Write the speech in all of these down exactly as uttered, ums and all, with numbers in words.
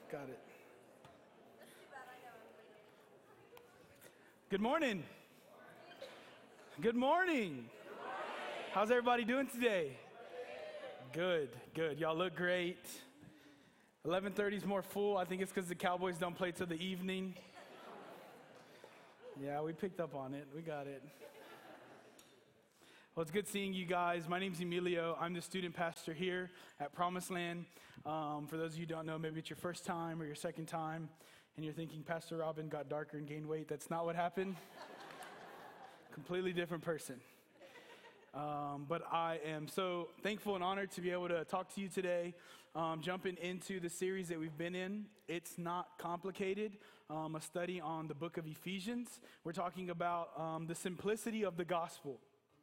Got it. Good morning. Good morning. How's everybody doing today? Good, good. Y'all look great. eleven thirty is more full. I think it's because the Cowboys don't play till the evening. Yeah, we picked up on it. We got it. Well, it's good seeing you guys. My name's Emilio. I'm the student pastor here at Promised Land. Um, for those of you who don't know, maybe it's your first time or your second time, and you're thinking Pastor Robin got darker and gained weight. That's not what happened. Completely different person. Um, but I am so thankful and honored to be able to talk to you today, um, jumping into the series that we've been in. It's Not Complicated, um, a study on the book of Ephesians. We're talking about um, the simplicity of the gospel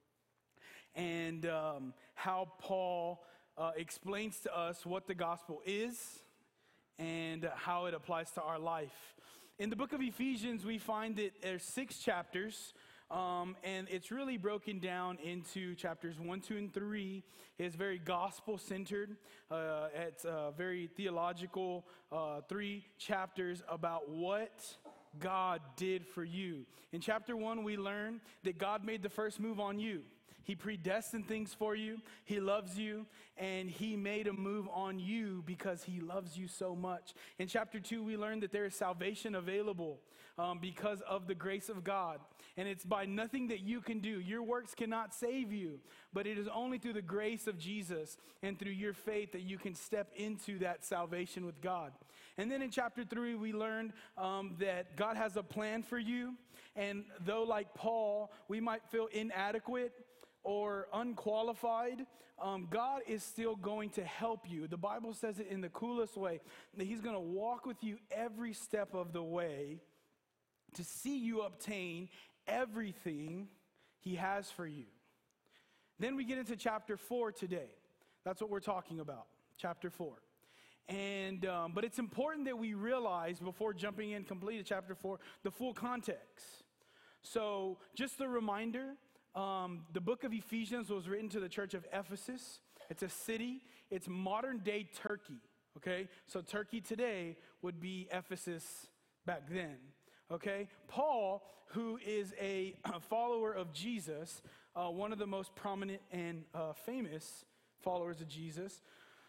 and um, how Paul uh, explains to us what the gospel is and how it applies to our life. In the book of Ephesians, we find that there's six chapters. Um, and it's really broken down into chapters one, two, and three. It's very gospel-centered. Uh, it's uh, very theological. Uh, three chapters about what God did for you. In chapter one, we learn that God made the first move on you. He predestined things for you. He loves you, and he made a move on you because he loves you so much. In chapter two, we learn that there is salvation available um, because of the grace of God, and it's by nothing that you can do. Your works cannot save you, but it is only through the grace of Jesus and through your faith that you can step into that salvation with God. And then in chapter three, we learned um, that God has a plan for you, and though like Paul, we might feel inadequate or unqualified, um, God is still going to help you. The Bible says it in the coolest way, that he's going to walk with you every step of the way to see you obtain everything he has for you. Then we get into chapter four today. That's what we're talking about, chapter four. And um, but it's important that we realize before jumping in completely to chapter four, the full context. So just a reminder, Um, the book of Ephesians was written to the church of Ephesus. It's a city. It's modern day Turkey, okay? So Turkey today would be Ephesus back then, okay? Paul, who is a follower of Jesus, uh, one of the most prominent and uh, famous followers of Jesus,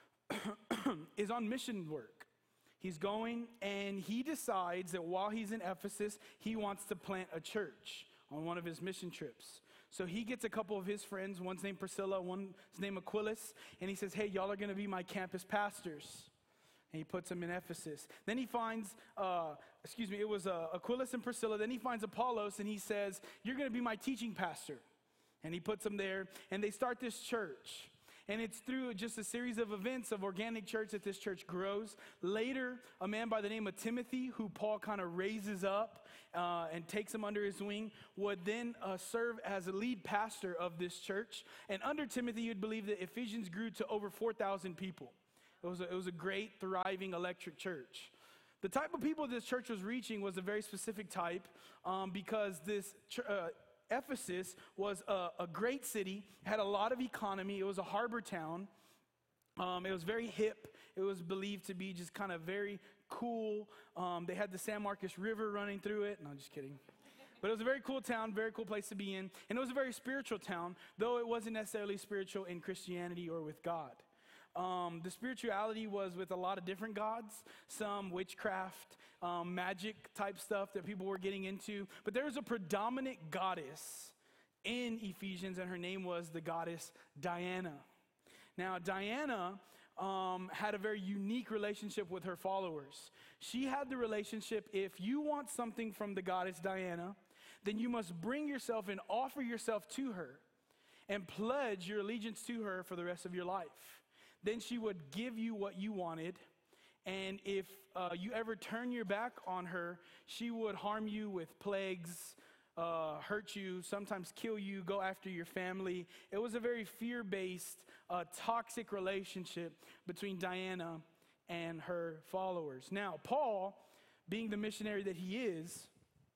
is on mission work. He's going and he decides that while he's in Ephesus, he wants to plant a church on one of his mission trips. So he gets a couple of his friends, one's named Priscilla, one's named Aquilus, and he says, hey, y'all are going to be my campus pastors. And he puts them in Ephesus. Then he finds, uh, excuse me, it was uh, Aquilus and Priscilla. Then he finds Apollos, and he says, you're going to be my teaching pastor. And he puts them there, and they start this church. And it's through just a series of events of organic church that this church grows. Later, a man by the name of Timothy, who Paul kind of raises up uh, and takes him under his wing, would then uh, serve as a lead pastor of this church. And under Timothy, you'd believe that Ephesians grew to over four thousand people. It was a, it was a great, thriving, electric church. The type of people this church was reaching was a very specific type um, because this church, uh, Ephesus was a, a great city, had a lot of economy. It was a harbor town. Um, it was very hip. It was believed to be just kind of very cool. Um, they had the San Marcos River running through it. No, I'm just kidding. But it was a very cool town, very cool place to be in. And it was a very spiritual town, though it wasn't necessarily spiritual in Christianity or with God. Um, the spirituality was with a lot of different gods, some witchcraft, um, magic type stuff that people were getting into. But there was a predominant goddess in Ephesians, and her name was the goddess Diana. Now, Diana um, had a very unique relationship with her followers. She had the relationship, if you want something from the goddess Diana, then you must bring yourself and offer yourself to her and pledge your allegiance to her for the rest of your life. Then she would give you what you wanted, and if uh, you ever turn your back on her, she would harm you with plagues, uh, hurt you, sometimes kill you, go after your family. It was a very fear-based, uh, toxic relationship between Diana and her followers. Now, Paul, being the missionary that he is,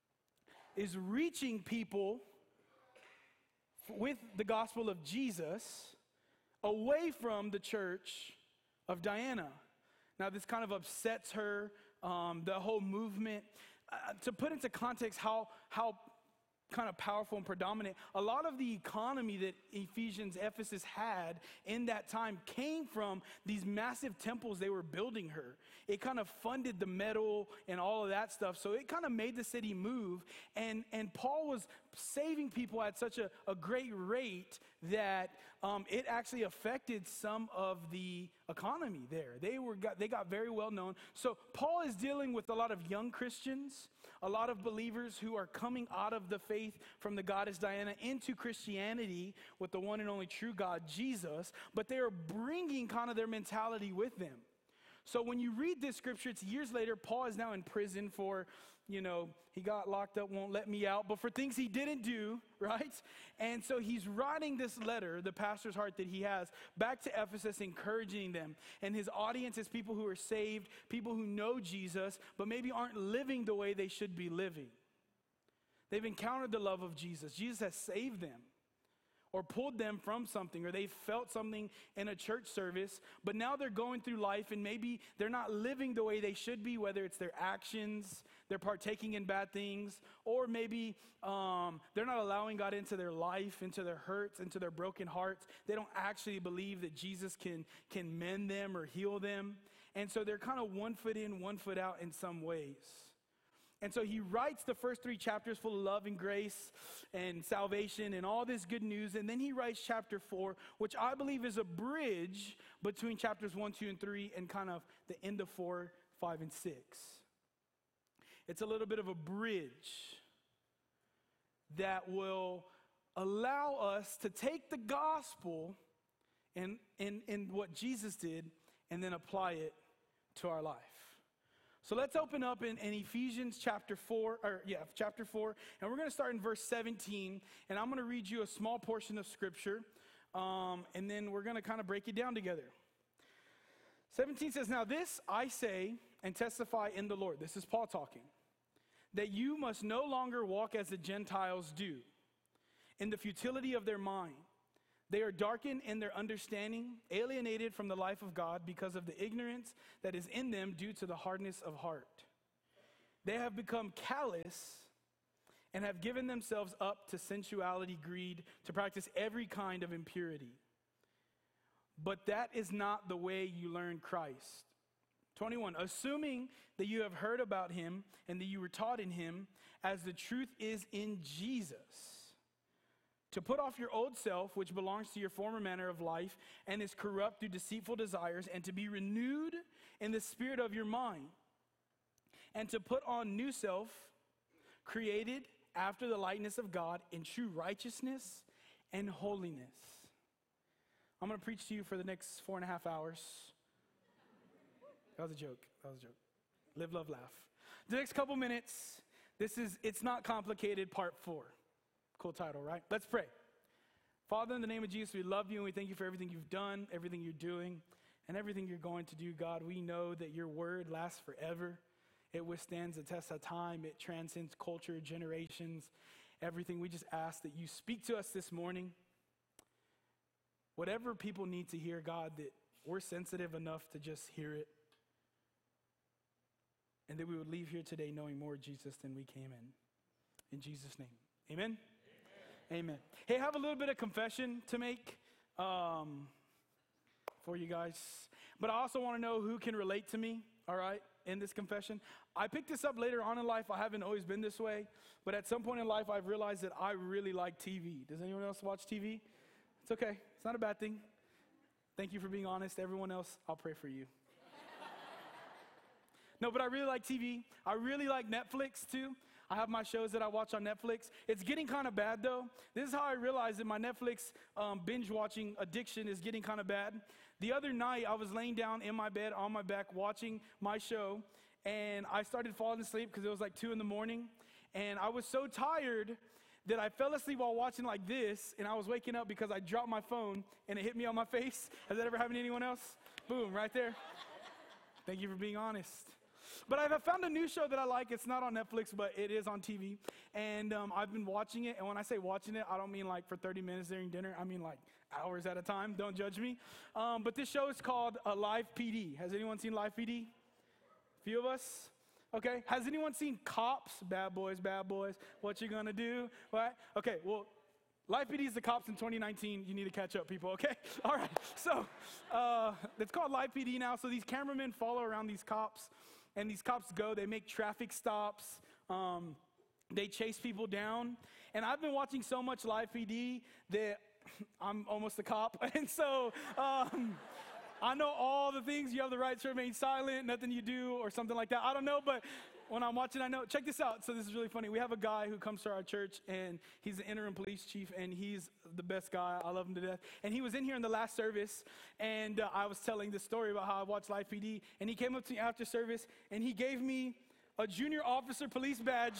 is reaching people with the gospel of Jesus away from the church of Diana. Now, this kind of upsets her, um, the whole movement. Uh, to put into context how how kind of powerful and predominant, a lot of the economy that Ephesians, Ephesus had in that time came from these massive temples they were building her. It kind of funded the metal and all of that stuff. So it kind of made the city move. And, and Paul was saving people at such a, a great rate that um, it actually affected some of the economy there. They were got, they got very well known. So Paul is dealing with a lot of young Christians, a lot of believers who are coming out of the faith from the goddess Diana into Christianity with the one and only true God, Jesus, but they are bringing kind of their mentality with them. So when you read this scripture, it's years later, Paul is now in prison for, you know, he got locked up, won't let me out, but for things he didn't do, right? And so he's writing this letter, the pastor's heart that he has, back to Ephesus, encouraging them. And his audience is people who are saved, people who know Jesus, but maybe aren't living the way they should be living. They've encountered the love of Jesus. Jesus has saved them or pulled them from something, or they felt something in a church service, but now they're going through life and maybe they're not living the way they should be, whether it's their actions, they're partaking in bad things, or maybe um, they're not allowing God into their life, into their hurts, into their broken hearts. They don't actually believe that Jesus can, can mend them or heal them. And so they're kind of one foot in, one foot out in some ways. And so he writes the first three chapters full of love and grace and salvation and all this good news. And then he writes chapter four, which I believe is a bridge between chapters one, two, and three and kind of the end of four, five, and six. It's a little bit of a bridge that will allow us to take the gospel and, and, and what Jesus did and then apply it to our life. So let's open up in, in Ephesians chapter four, or yeah, chapter four, and we're going to start in verse seventeen, and I'm going to read you a small portion of scripture, um, and then we're going to kind of break it down together. seventeen says, "Now this I say and testify in the Lord," this is Paul talking, "that you must no longer walk as the Gentiles do, in the futility of their mind. They are darkened in their understanding, alienated from the life of God because of the ignorance that is in them due to the hardness of heart. They have become callous and have given themselves up to sensuality, greed, to practice every kind of impurity. But that is not the way you learn Christ." twenty-one, "Assuming that you have heard about him and that you were taught in him, as the truth is in Jesus, to put off your old self, which belongs to your former manner of life and is corrupt through deceitful desires, and to be renewed in the spirit of your mind, and to put on new self, created after the likeness of God in true righteousness and holiness." I'm going to preach to you for the next four and a half hours. That was a joke. That was a joke. Live, love, laugh. The next couple minutes, this is It's Not Complicated, part four. Cool title, right? Let's pray. Father, in the name of Jesus, we love you and we thank you for everything you've done, everything you're doing, and everything you're going to do, God. We know that your word lasts forever. It withstands the test of time. It transcends culture, generations, everything. We just ask that you speak to us this morning. Whatever people need to hear, God, that we're sensitive enough to just hear it. And that we would leave here today knowing more Jesus than we came in. In Jesus' name, amen? Amen. Hey, I have a little bit of confession to make um, for you guys. But I also want to know who can relate to me, all right, in this confession. I picked this up later on in life. I haven't always been this way. But at some point in life, I've realized that I really like T V. Does anyone else watch T V? It's okay. It's not a bad thing. Thank you for being honest. Everyone else, I'll pray for you. No, but I really like T V. I really like Netflix, too. I have my shows that I watch on Netflix. It's getting kind of bad, though. This is how I realized that my Netflix um, binge-watching addiction is getting kind of bad. The other night, I was laying down in my bed on my back watching my show, and I started falling asleep because it was like two in the morning. And I was so tired that I fell asleep while watching like this, and I was waking up because I dropped my phone, and it hit me on my face. Has that ever happened to anyone else? Boom, right there. Thank you for being honest. But I've found a new show that I like. It's not on Netflix, but it is on T V. And um, I've been watching it. And when I say watching it, I don't mean like for thirty minutes during dinner. I mean like hours at a time. Don't judge me. Um, but this show is called uh, Live P D. Has anyone seen Live P D? A few of us? Okay. Has anyone seen Cops? Bad Boys, Bad Boys. What you gonna do? What? Okay, well, Live P D is the Cops in twenty nineteen. You need to catch up, people, okay? All right. So uh, it's called Live P D now. So these cameramen follow around these cops, and these cops go. They make traffic stops. Um, they chase people down. And I've been watching so much Live P D that I'm almost a cop. And so um, I know all the things. You have the right to remain silent, nothing you do, or something like that. I don't know, but when I'm watching, I know. Check this out. So this is really funny. We have a guy who comes to our church, and he's the interim police chief, and he's the best guy. I love him to death. And he was in here in the last service, and uh, I was telling this story about how I watched Live P D, and he came up to me after service, and he gave me a junior officer police badge.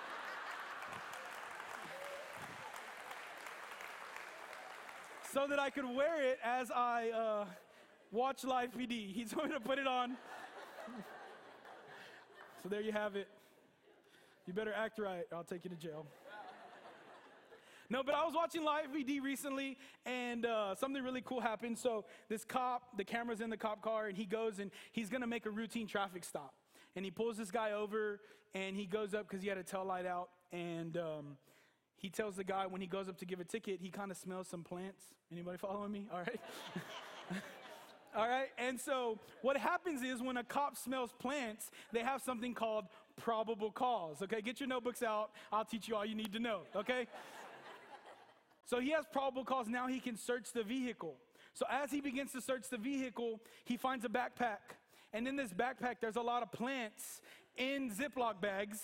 So that I could wear it as I uh, watch Live P D. He told me to put it on. So there you have it. You better act right, or I'll take you to jail. No, but I was watching Live P D recently, and uh, something really cool happened. So this cop, the camera's in the cop car, and he goes and he's gonna make a routine traffic stop. And he pulls this guy over, and he goes up because he had a tail light out, and um, he tells the guy when he goes up to give a ticket, he kind of smells some plants. Anybody following me? All right. All right, and so what happens is when a cop smells plants, they have something called probable cause, okay? Get your notebooks out. I'll teach you all you need to know, okay? So he has probable cause. Now he can search the vehicle. So as he begins to search the vehicle, he finds a backpack. And in this backpack, there's a lot of plants in Ziploc bags.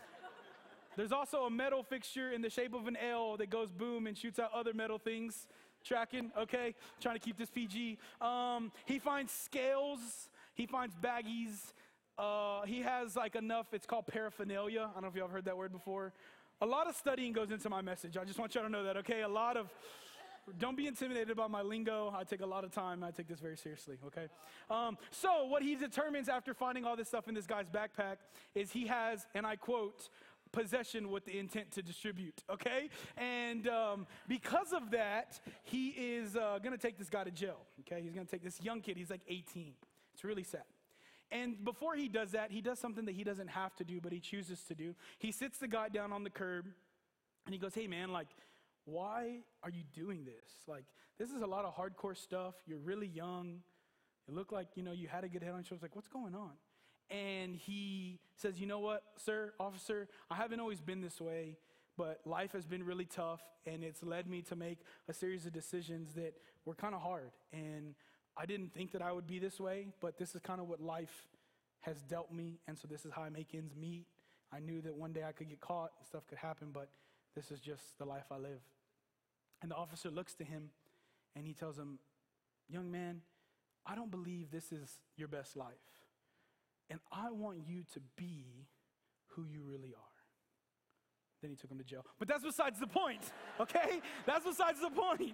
There's also a metal fixture in the shape of an L that goes boom and shoots out other metal things. Tracking, okay? Trying to keep this P G. Um, he finds scales. He finds baggies. Uh, he has like enough, it's called paraphernalia. I don't know if y'all have heard that word before. A lot of studying goes into my message. I just want y'all to know that, okay? A lot of, don't be intimidated by my lingo. I take a lot of time. I take this very seriously, okay? Um, so what he determines after finding all this stuff in this guy's backpack is he has, and I quote, possession with the intent to distribute, okay? And um, because of that, he is uh, gonna take this guy to jail, okay? He's gonna take this young kid, he's like eighteen. It's really sad. And before he does that, he does something that he doesn't have to do, but he chooses to do. He sits the guy down on the curb, and he goes, hey man, like, why are you doing this? Like, this is a lot of hardcore stuff. You're really young. You look like, you know, you had a good head on your shoulders. Like, what's going on? And he says, you know what, sir, officer, I haven't always been this way, but life has been really tough, and it's led me to make a series of decisions that were kind of hard. And I didn't think that I would be this way, but this is kind of what life has dealt me, and so this is how I make ends meet. I knew that one day I could get caught and stuff could happen, but this is just the life I live. And the officer looks to him, and he tells him, young man, I don't believe this is your best life. And I want you to be who you really are. Then he took him to jail. But that's besides the point, okay? That's besides the point.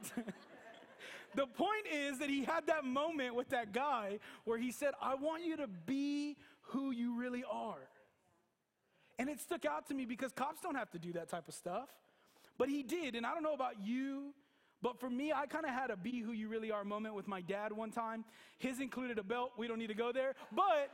The point is that he had that moment with that guy where he said, I want you to be who you really are. And it stuck out to me because cops don't have to do that type of stuff. But he did, and I don't know about you, but for me, I kind of had a be who you really are moment with my dad one time. His included a belt. We don't need to go there. But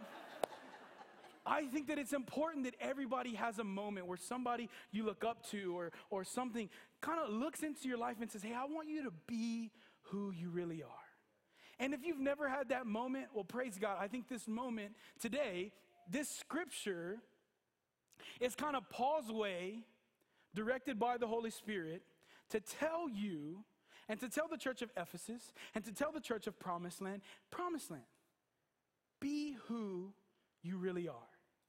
I think that it's important that everybody has a moment where somebody you look up to or, or something kind of looks into your life and says, hey, I want you to be who you really are. And if you've never had that moment, well, praise God. I think this moment today, this scripture is kind of Paul's way, directed by the Holy Spirit, to tell you and to tell the church of Ephesus and to tell the church of Promised Land, Promised Land, be who you really are.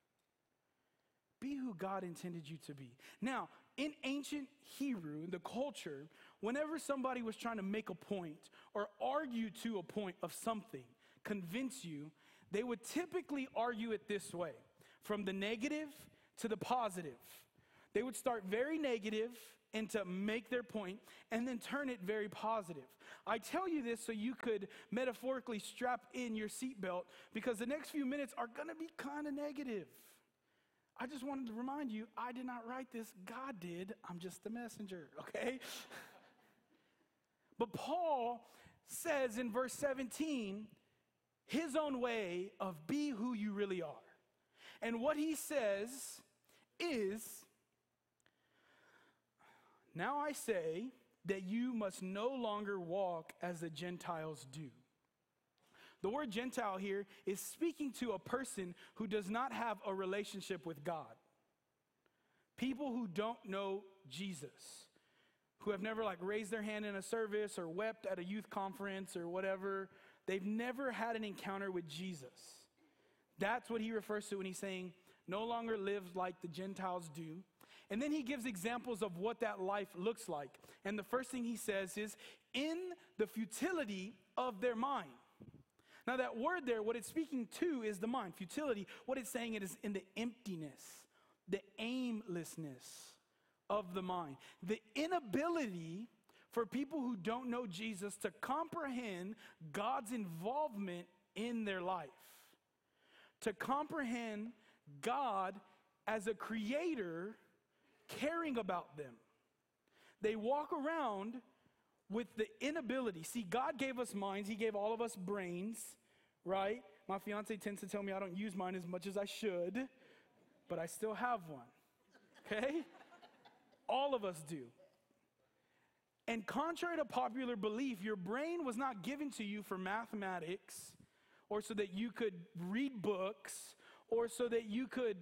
Be who God intended you to be. Now, in ancient Hebrew, in the culture, whenever somebody was trying to make a point or argue to a point of something, convince you, they would typically argue it this way, from the negative to the positive. They would start very negative and to make their point and then turn it very positive. I tell you this so you could metaphorically strap in your seatbelt, because the next few minutes are going to be kind of negative. I just wanted to remind you, I did not write this. God did. I'm just the messenger, okay? But Paul says in verse seventeen, his own way of be who you really are. And what he says is, now I say that you must no longer walk as the Gentiles do. The word Gentile here is speaking to a person who does not have a relationship with God. People who don't know Jesus, who have never like raised their hand in a service or wept at a youth conference or whatever. They've never had an encounter with Jesus. That's what he refers to when he's saying, no longer live like the Gentiles do. And then he gives examples of what that life looks like. And the first thing he says is, in the futility of their mind. Now that word there, what it's speaking to is the mind. Futility, what it's saying it is in the emptiness, the aimlessness of the mind. The inability for people who don't know Jesus to comprehend God's involvement in their life. To comprehend God as a creator caring about them. They walk around with the inability. See, God gave us minds. He gave all of us brains, right? My fiance tends to tell me I don't use mine as much as I should, but I still have one, okay? All of us do. And contrary to popular belief, your brain was not given to you for mathematics or so that you could read books or so that you could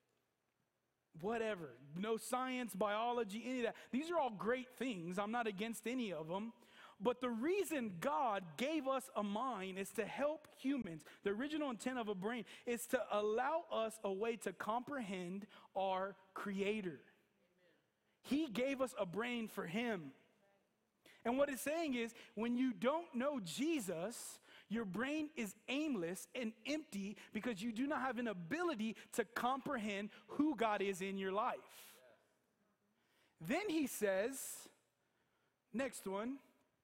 whatever, no science, biology, any of that. These are all great things. I'm not against any of them. But the reason God gave us a mind is to help humans. The original intent of a brain is to allow us a way to comprehend our Creator. Amen. He gave us a brain for Him. And what it's saying is, when you don't know Jesus, your brain is aimless and empty because you do not have an ability to comprehend who God is in your life. Yes. Then he says, next one.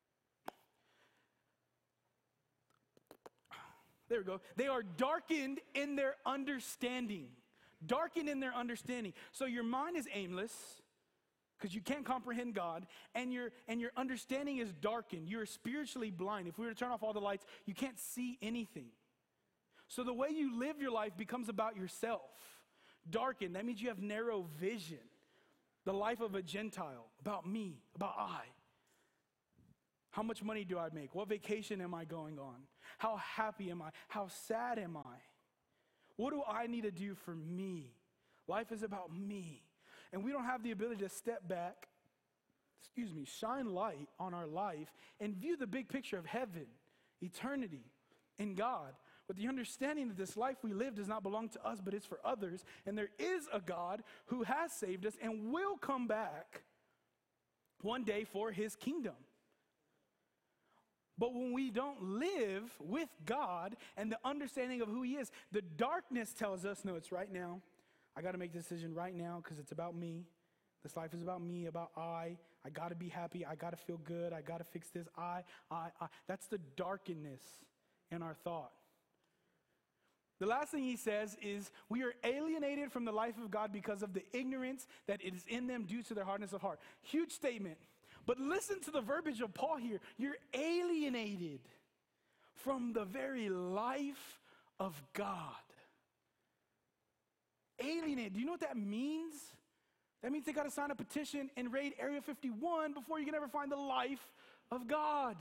There we go. They are darkened in their understanding. Darkened in their understanding. So your mind is aimless because you can't comprehend God, and your and your understanding is darkened. You're spiritually blind. If we were to turn off all the lights, you can't see anything. So the way you live your life becomes about yourself. Darkened, that means you have narrow vision. The life of a Gentile, about me, about I. How much money do I make? What vacation am I going on? How happy am I? How sad am I? What do I need to do for me? Life is about me. And we don't have the ability to step back, excuse me, shine light on our life and view the big picture of heaven, eternity, and God, with the understanding that this life we live does not belong to us, but it's for others. And there is a God who has saved us and will come back one day for His kingdom. But when we don't live with God and the understanding of who He is, the darkness tells us, no, it's right now. I got to make a decision right now because it's about me. This life is about me, about I. I got to be happy. I got to feel good. I got to fix this. I, I, I. That's the darkness in our thought. The last thing he says is, we are alienated from the life of God because of the ignorance that is in them due to their hardness of heart. Huge statement. But listen to the verbiage of Paul here. You're alienated from the very life of God. Alienated. Do you know what that means? That means they got to sign a petition and raid Area fifty-one before you can ever find the life of God.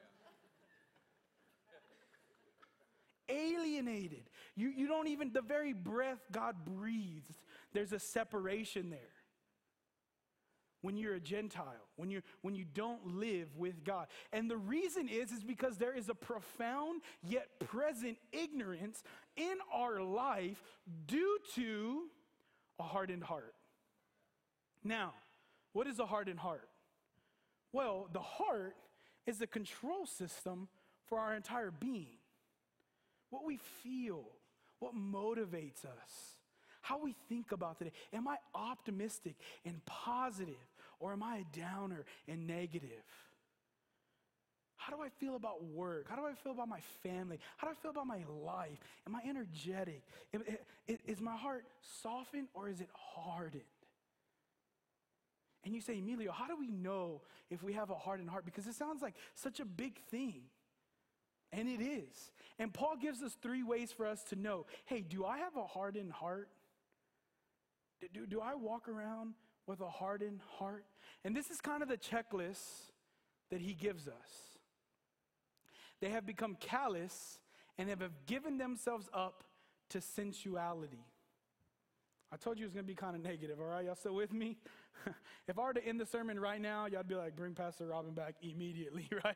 Yeah. Alienated. You, you don't even, the very breath God breathes, there's a separation there. When you're a Gentile, when you when you don't live with God. And the reason is, is because there is a profound yet present ignorance in our life due to a hardened heart. Now, what is a hardened heart? Well, the heart is the control system for our entire being. What we feel, what motivates us. How we think about today. Am I optimistic and positive? Or am I a downer and negative? How do I feel about work? How do I feel about my family? How do I feel about my life? Am I energetic? Is my heart softened or is it hardened? And you say, Emilio, how do we know if we have a hardened heart? Because it sounds like such a big thing. And it is. And Paul gives us three ways for us to know, hey, do I have a hardened heart? Do, do I walk around with a hardened heart? And this is kind of the checklist that he gives us. They have become callous and have given themselves up to sensuality. I told you it was going to be kind of negative, all right? Y'all still with me? If I were to end the sermon right now, y'all would be like, bring Pastor Robin back immediately, right?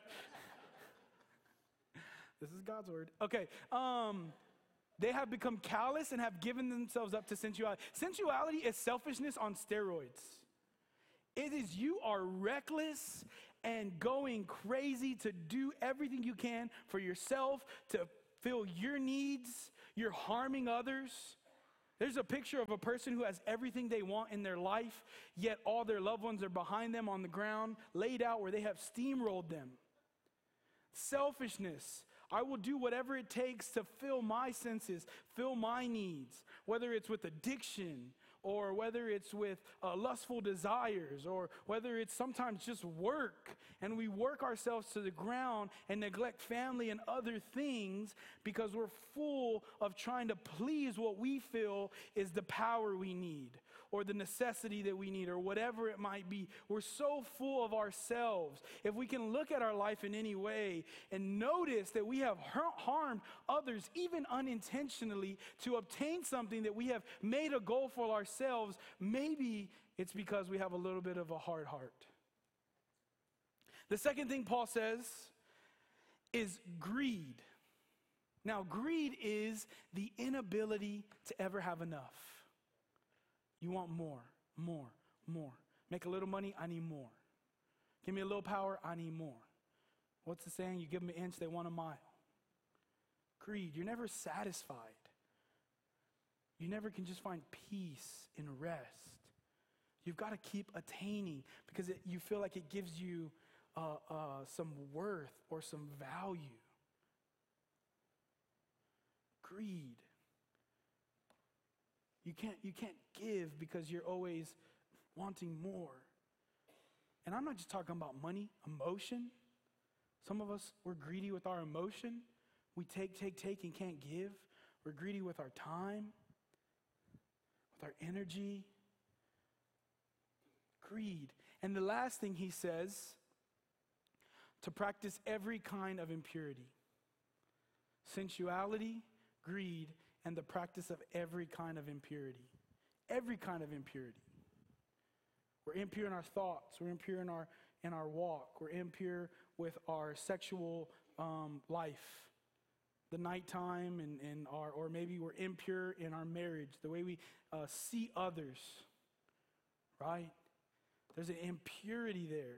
This is God's word. Okay. Um, they have become callous and have given themselves up to sensuality. Sensuality is selfishness on steroids. It is you are reckless and going crazy to do everything you can for yourself, to fill your needs. You're harming others. There's a picture of a person who has everything they want in their life, yet all their loved ones are behind them on the ground, laid out where they have steamrolled them. Selfishness. I will do whatever it takes to fill my senses, fill my needs, whether it's with addiction, or whether it's with uh, lustful desires, or whether it's sometimes just work, and we work ourselves to the ground and neglect family and other things because we're full of trying to please what we feel is the power we need, or the necessity that we need, or whatever it might be. We're so full of ourselves. If we can look at our life in any way and notice that we have harmed others, even unintentionally, to obtain something that we have made a goal for ourselves, maybe it's because we have a little bit of a hard heart. The second thing Paul says is greed. Now, greed is the inability to ever have enough. You want more, more, more. Make a little money, I need more. Give me a little power, I need more. What's the saying? You give them an inch, they want a mile. Greed, you're never satisfied. You never can just find peace and rest. You've got to keep attaining because it, you feel like it gives you uh, uh, some worth or some value. Greed. You can't, you can't give because you're always wanting more. And I'm not just talking about money, emotion. Some of us, we're greedy with our emotion. We take, take, take and can't give. We're greedy with our time, with our energy. Greed. And the last thing he says, to practice every kind of impurity. Sensuality, greed, and the practice of every kind of impurity. Every kind of impurity. We're impure in our thoughts. We're impure in our in our walk. We're impure with our sexual um, life. The nighttime and, and our, or maybe we're impure in our marriage, the way we uh, see others, right? There's an impurity there.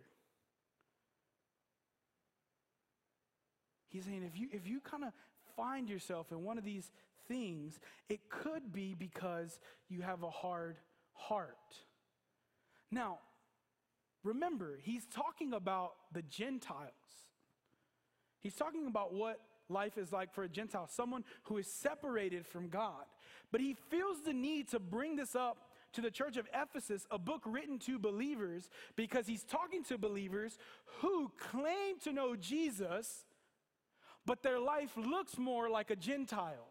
He's saying if you if you kind of find yourself in one of these things, it could be because you have a hard heart. Now, remember, he's talking about the Gentiles. He's talking about what life is like for a Gentile, someone who is separated from God. But he feels the need to bring this up to the church of Ephesus, a book written to believers, because he's talking to believers who claim to know Jesus, but their life looks more like a Gentile.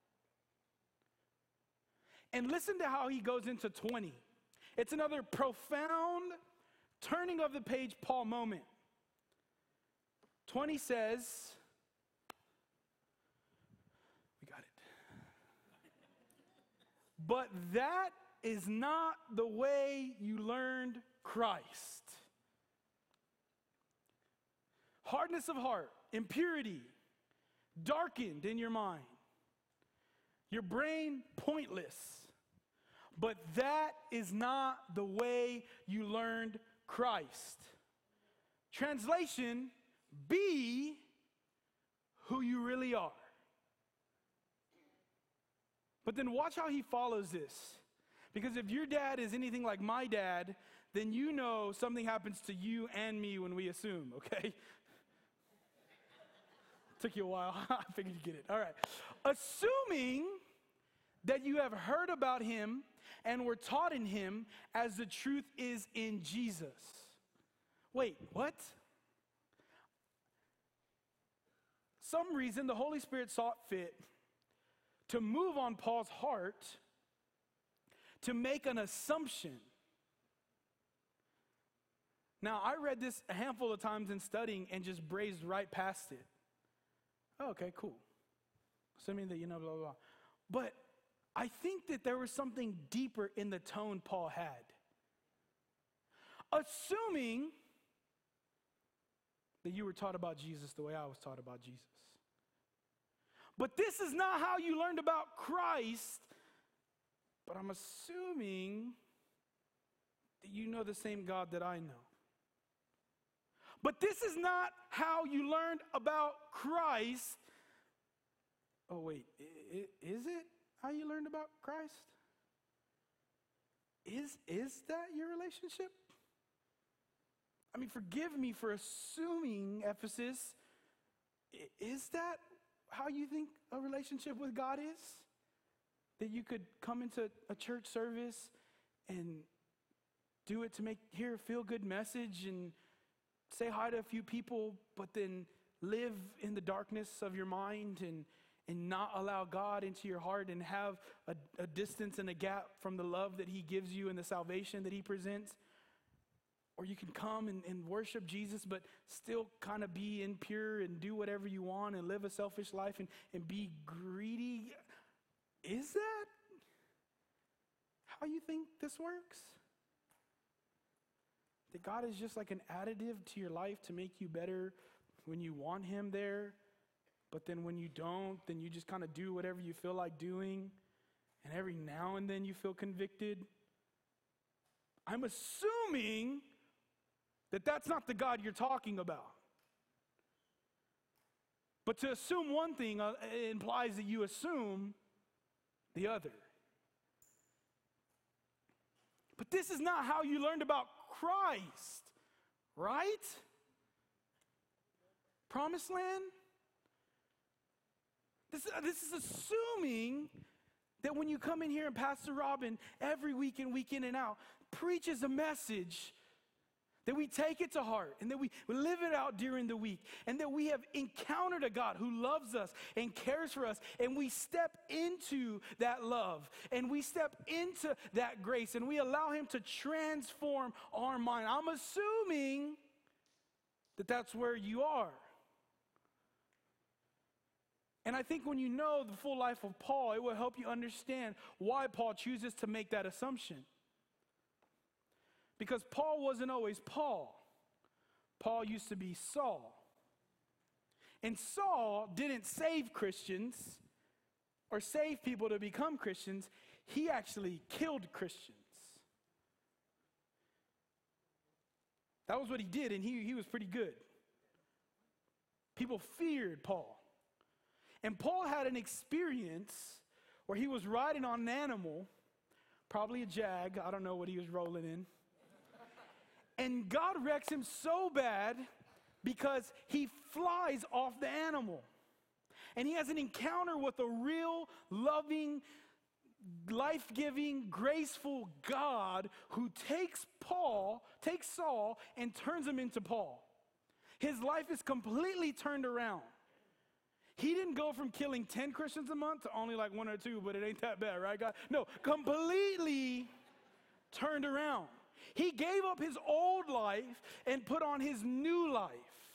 And listen to how he goes into twenty. It's another profound turning of the page Paul moment. twenty says, we got it. But that is not the way you learned Christ. Hardness of heart, impurity, darkened in your mind, your brain pointless. But that is not the way you learned Christ. Translation, be who you really are. But then watch how he follows this. Because if your dad is anything like my dad, then you know something happens to you and me when we assume, okay? Took you a while. I figured you'd get it. All right. Assuming that you have heard about him and were taught in him as the truth is in Jesus. Wait, what? Some reason the Holy Spirit saw it fit to move on Paul's heart to make an assumption. Now, I read this a handful of times in studying and just brazed right past it. Oh, okay, cool. Assuming that you know, blah, blah, blah. But I think that there was something deeper in the tone Paul had. Assuming that you were taught about Jesus the way I was taught about Jesus. But this is not how you learned about Christ. But I'm assuming that you know the same God that I know. But this is not how you learned about Christ. Oh, wait, I- I- is it how you learned about Christ? Is, is that your relationship? I mean, forgive me for assuming, Ephesus, I- is that how you think a relationship with God is? That you could come into a church service and do it to make hear a feel-good message and say hi to a few people, but then live in the darkness of your mind and, and not allow God into your heart and have a, a distance and a gap from the love that he gives you and the salvation that he presents. Or you can come and, and worship Jesus, but still kind of be impure and do whatever you want and live a selfish life and, and be greedy. Is that how you think this works? That God is just like an additive to your life to make you better when you want him there, but then when you don't, then you just kind of do whatever you feel like doing, and every now and then you feel convicted? I'm assuming that that's not the God you're talking about. But to assume one thing uh, implies that you assume the other. But this is not how you learned about Christ, right? Promised Land? This, uh, this is assuming that when you come in here and Pastor Robin every week and week in and out preaches a message, that we take it to heart and that we live it out during the week, and that we have encountered a God who loves us and cares for us, and we step into that love and we step into that grace and we allow him to transform our mind. I'm assuming that that's where you are. And I think when you know the full life of Paul, it will help you understand why Paul chooses to make that assumption. Because Paul wasn't always Paul. Paul used to be Saul. And Saul didn't save Christians or save people to become Christians. He actually killed Christians. That was what he did, and he, he was pretty good. People feared Paul. And Paul had an experience where he was riding on an animal, probably a jag. I don't know what he was rolling in. And God wrecks him so bad because he flies off the animal. And he has an encounter with a real, loving, life-giving, graceful God who takes Paul, takes Saul, and turns him into Paul. His life is completely turned around. He didn't go from killing ten Christians a month to only like one or two, but it ain't that bad, right, God? No, completely turned around. He gave up his old life and put on his new life.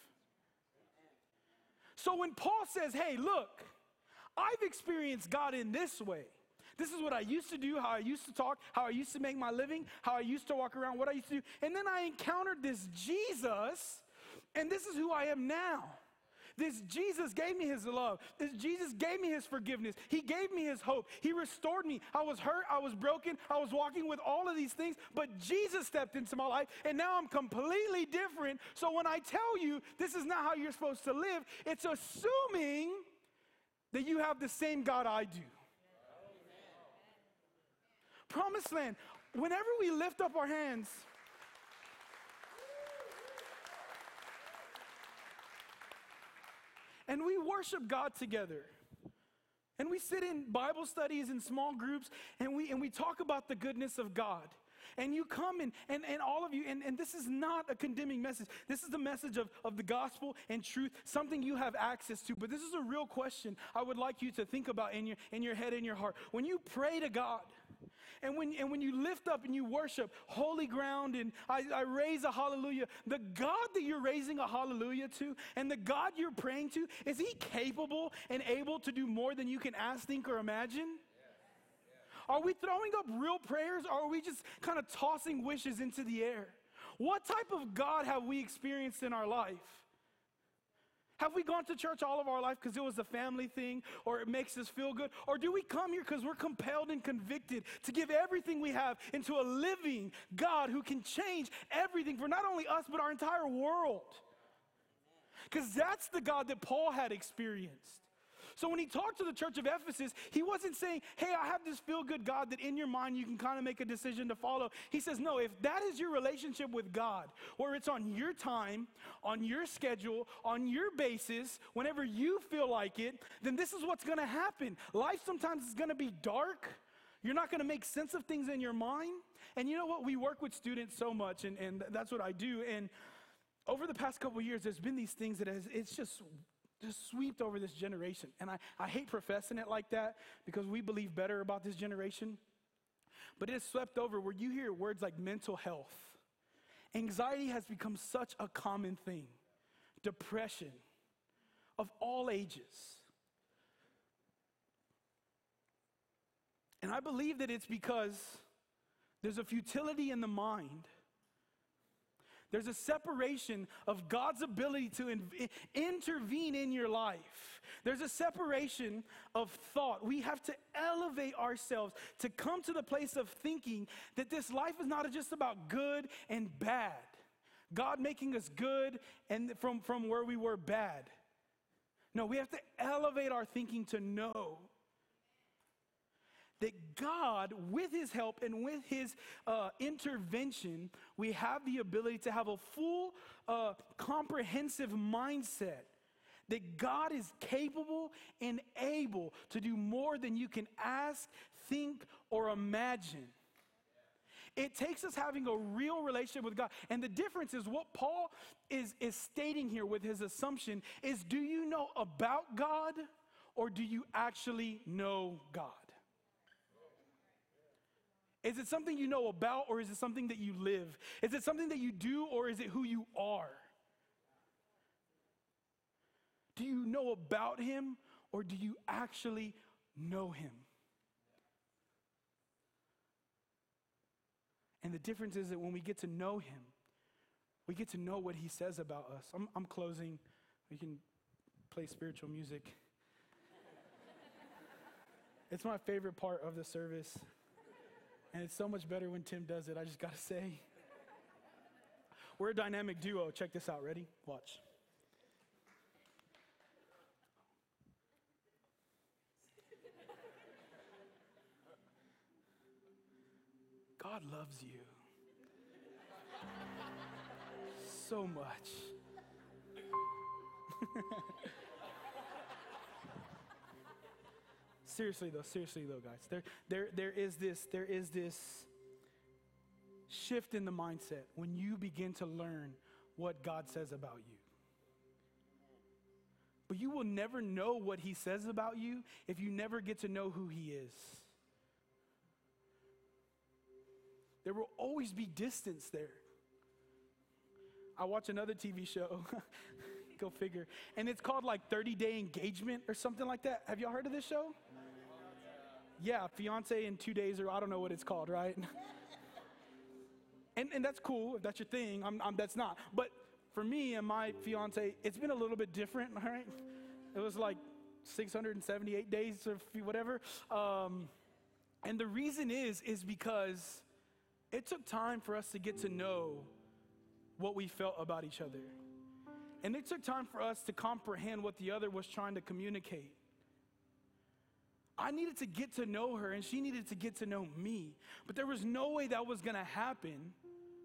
So when Paul says, hey, look, I've experienced God in this way. This is what I used to do, how I used to talk, how I used to make my living, how I used to walk around, what I used to do. And then I encountered this Jesus, and this is who I am now. This Jesus gave me his love. This Jesus gave me his forgiveness. He gave me his hope. He restored me. I was hurt. I was broken. I was walking with all of these things. But Jesus stepped into my life, and now I'm completely different. So when I tell you this is not how you're supposed to live, it's assuming that you have the same God I do. Promised Land, whenever we lift up our hands and we worship God together. And we sit in Bible studies and small groups, and we and we talk about the goodness of God. And you come and, and, and all of you, and, and this is not a condemning message. This is the message of, of the gospel and truth, something you have access to. But this is a real question I would like you to think about in your, in your head and your heart. When you pray to God, and when, and when you lift up and you worship holy ground, and I, I raise a hallelujah, the God that you're raising a hallelujah to, and the God you're praying to, is he capable and able to do more than you can ask, think, or imagine? Are we throwing up real prayers, or are we just kind of tossing wishes into the air? What type of God have we experienced in our life? Have we gone to church all of our life because it was a family thing, or it makes us feel good? Or do we come here because we're compelled and convicted to give everything we have into a living God who can change everything for not only us, but our entire world? Because that's the God that Paul had experienced. So when he talked to the church of Ephesus, he wasn't saying, hey, I have this feel-good God that in your mind you can kind of make a decision to follow. He says, no, if that is your relationship with God, where it's on your time, on your schedule, on your basis, whenever you feel like it, then this is what's going to happen. Life sometimes is going to be dark. You're not going to make sense of things in your mind. And you know what? We work with students so much, and, and that's what I do. And over the past couple of years, there's been these things that has, it's just... just swept over this generation. And I, I hate professing it like that because we believe better about this generation. But it has swept over where you hear words like mental health. Anxiety has become such a common thing. Depression of all ages. And I believe that it's because there's a futility in the mind. There's a separation of God's ability to in, intervene in your life. There's a separation of thought. We have to elevate ourselves to come to the place of thinking that this life is not just about good and bad. God making us good and from, from where we were bad. No, we have to elevate our thinking to know that God, with his help and with his uh, intervention, we have the ability to have a full, uh, comprehensive mindset that God is capable and able to do more than you can ask, think, or imagine. It takes us having a real relationship with God. And the difference is what Paul is, is stating here with his assumption is, do you know about God, or do you actually know God? Is it something you know about, or is it something that you live? Is it something that you do, or is it who you are? Do you know about him, or do you actually know him? And the difference is that when we get to know him, we get to know what he says about us. I'm, I'm closing. We can play spiritual music. It's my favorite part of the service. And it's so much better when Tim does it, I just gotta say. We're a dynamic duo. Check this out. Ready? Watch. God loves you so much. Seriously though, seriously though, guys. There, there, there is this, there is this shift in the mindset when you begin to learn what God says about you. But you will never know what he says about you if you never get to know who he is. There will always be distance there. I watch another T V show, go figure, and it's called like thirty day engagement or something like that. Have y'all heard of this show? Yeah, fiance in two days, or I don't know what it's called, right? and and that's cool if that's your thing. I'm, I'm that's not. But for me and my fiance, it's been a little bit different, all right? It was like six hundred seventy-eight days or whatever. Um, and the reason is, is because it took time for us to get to know what we felt about each other. And it took time for us to comprehend what the other was trying to communicate. I needed to get to know her, and she needed to get to know me. But there was no way that was going to happen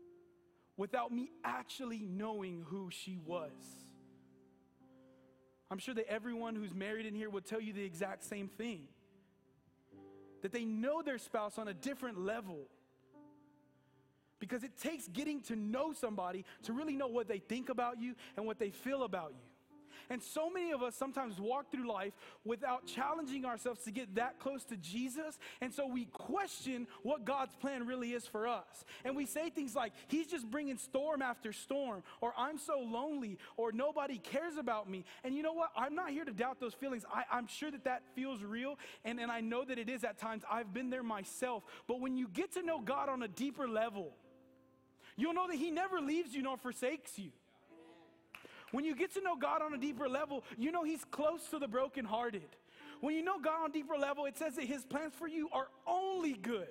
without me actually knowing who she was. I'm sure that everyone who's married in here will tell you the exact same thing. That they know their spouse on a different level. Because it takes getting to know somebody to really know what they think about you and what they feel about you. And so many of us sometimes walk through life without challenging ourselves to get that close to Jesus. And so we question what God's plan really is for us. And we say things like, he's just bringing storm after storm, or I'm so lonely, or nobody cares about me. And you know what? I'm not here to doubt those feelings. I, I'm sure that that feels real, and, and I know that it is at times. I've been there myself. But when you get to know God on a deeper level, you'll know that he never leaves you nor forsakes you. When you get to know God on a deeper level, you know he's close to the brokenhearted. When you know God on a deeper level, it says that his plans for you are only good.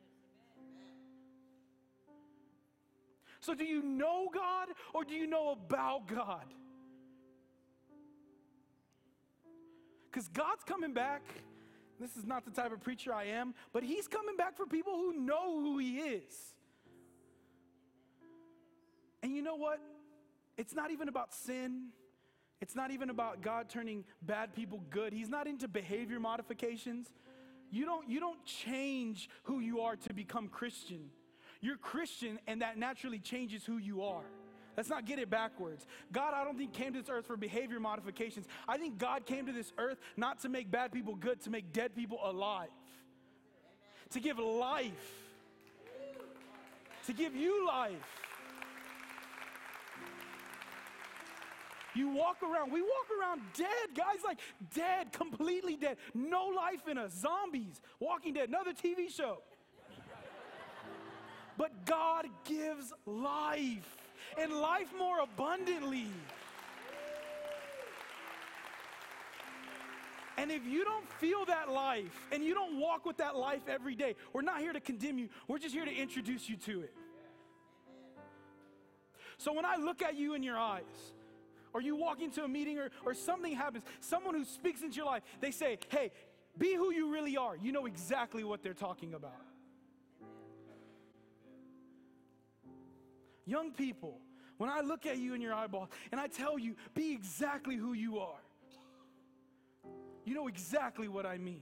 So do you know God, or do you know about God? Because God's coming back. This is not the type of preacher I am, but he's coming back for people who know who he is. And you know what? It's not even about sin. It's not even about God turning bad people good. He's not into behavior modifications. You don't, you don't change who you are to become Christian. You're Christian, and that naturally changes who you are. Let's not get it backwards. God, I don't think, came to this earth for behavior modifications. I think God came to this earth not to make bad people good, to make dead people alive. To give life. To give you life. You walk around, we walk around dead, guys, like dead, completely dead. No life in us, zombies, Walking Dead, another T V show. But God gives life, and life more abundantly. And if you don't feel that life, and you don't walk with that life every day, we're not here to condemn you, we're just here to introduce you to it. So when I look at you in your eyes, or you walk into a meeting, or, or something happens, someone who speaks into your life, they say, hey, be who you really are. You know exactly what they're talking about. Young people, when I look at you in your eyeballs and I tell you, be exactly who you are, you know exactly what I mean.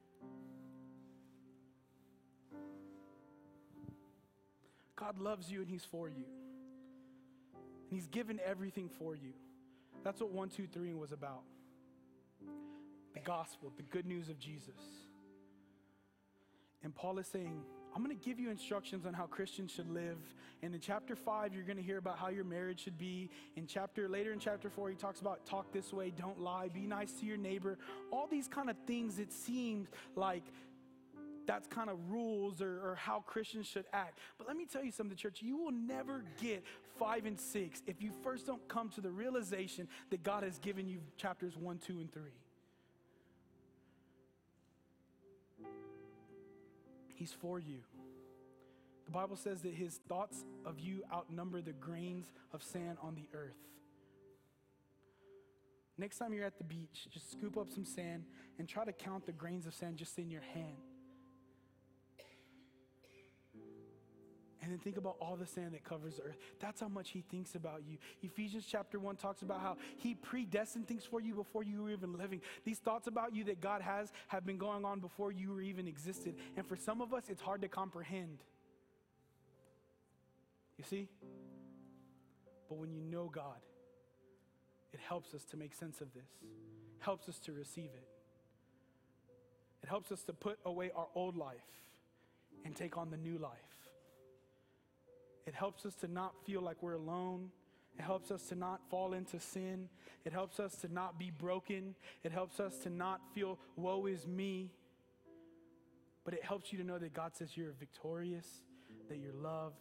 God loves you, and he's for you. And he's given everything for you. That's what one, two, three was about. The gospel, the good news of Jesus. And Paul is saying, I'm going to give you instructions on how Christians should live. And in chapter five, you're going to hear about how your marriage should be. In chapter, later in chapter four, he talks about talk this way, don't lie, be nice to your neighbor. All these kind of things, it seems like that's kind of rules or, or how Christians should act. But let me tell you something, church. You will never get five and six if you first don't come to the realization that God has given you chapters one, two, and three. He's for you. The Bible says that his thoughts of you outnumber the grains of sand on the earth. Next time you're at the beach, just scoop up some sand and try to count the grains of sand just in your hand. And then think about all the sand that covers the earth. That's how much he thinks about you. Ephesians chapter one talks about how he predestined things for you before you were even living. These thoughts about you that God has have been going on before you were even existed. And for some of us, it's hard to comprehend. You see? But when you know God, it helps us to make sense of this. It helps us to receive it. It helps us to put away our old life and take on the new life. It helps us to not feel like we're alone. It helps us to not fall into sin. It helps us to not be broken. It helps us to not feel, woe is me. But it helps you to know that God says you're victorious, that you're loved.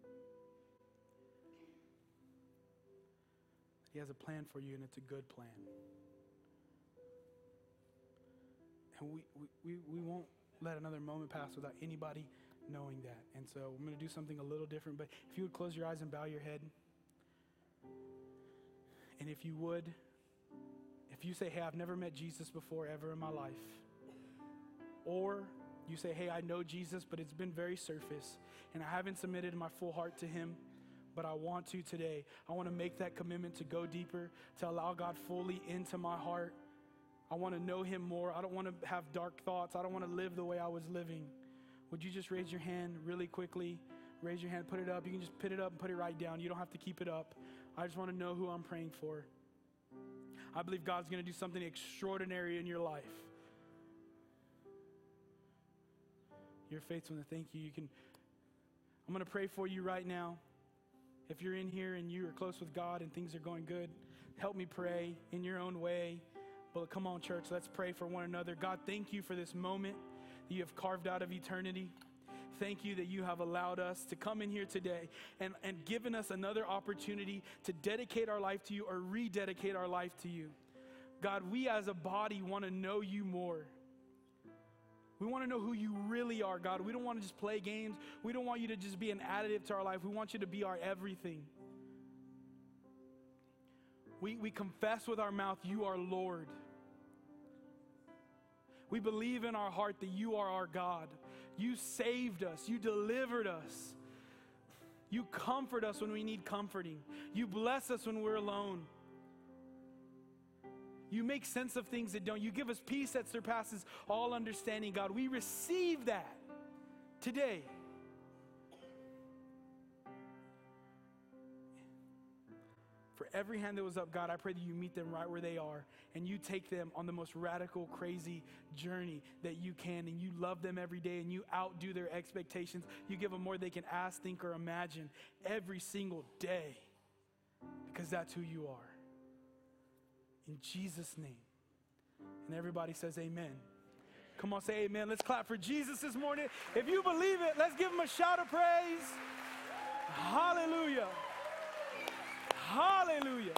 He has a plan for you, and it's a good plan. And we, we, we won't let another moment pass without anybody knowing that. And so I'm going to do something a little different, but if you would close your eyes and bow your head. And if you would, if you say, hey, I've never met Jesus before ever in my life, or you say, hey, I know Jesus, but it's been very surface, and I haven't submitted my full heart to him, but I want to today. I want to make that commitment to go deeper, to allow God fully into my heart. I want to know him more. I don't want to have dark thoughts. I don't want to live the way I was living. Would you just raise your hand really quickly? Raise your hand, put it up. You can just put it up and put it right down. You don't have to keep it up. I just want to know who I'm praying for. I believe God's going to do something extraordinary in your life. Your faithfulness, thank you. You can, I'm going to pray for you right now. If you're in here and you are close with God and things are going good, help me pray in your own way. But come on, church, let's pray for one another. God, thank you for this moment that you have carved out of eternity. Thank you that you have allowed us to come in here today and, and given us another opportunity to dedicate our life to you or rededicate our life to you. God, we as a body want to know you more. We want to know who you really are, God. We don't want to just play games. We don't want you to just be an additive to our life. We want you to be our everything. We, we confess with our mouth, you are Lord. We believe in our heart that you are our God. You saved us. You delivered us. You comfort us when we need comforting. You bless us when we're alone. You make sense of things that don't. You give us peace that surpasses all understanding, God. We receive that today. For every hand that was up, God, I pray that you meet them right where they are and you take them on the most radical, crazy journey that you can, and you love them every day and you outdo their expectations. You give them more than they can ask, think, or imagine every single day, because that's who you are. In Jesus' name. And everybody says amen. Come on, say amen. Let's clap for Jesus this morning. If you believe it, let's give him a shout of praise. Hallelujah. Hallelujah.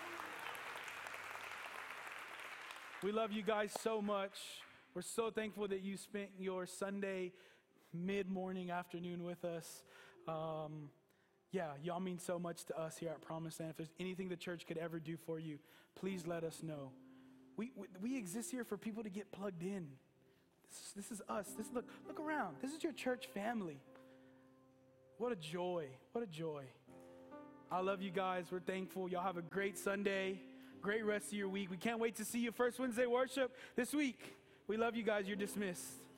We love you guys so much. We're so thankful that you spent your Sunday mid-morning, afternoon with us. Um, yeah, y'all mean so much to us here at Promised Land. If there's anything the church could ever do for you, please let us know. We we, we exist here for people to get plugged in. This is, this is us. This look look around. This is your church family. What a joy. What a joy. I love you guys. We're thankful. Y'all have a great Sunday, great rest of your week. We can't wait to see you first Wednesday worship this week. We love you guys. You're dismissed.